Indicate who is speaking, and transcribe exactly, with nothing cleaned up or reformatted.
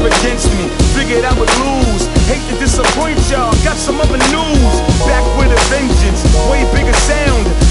Speaker 1: against me, figured I would lose. Hate to disappoint y'all, got some other news. Back with a vengeance, way bigger sound.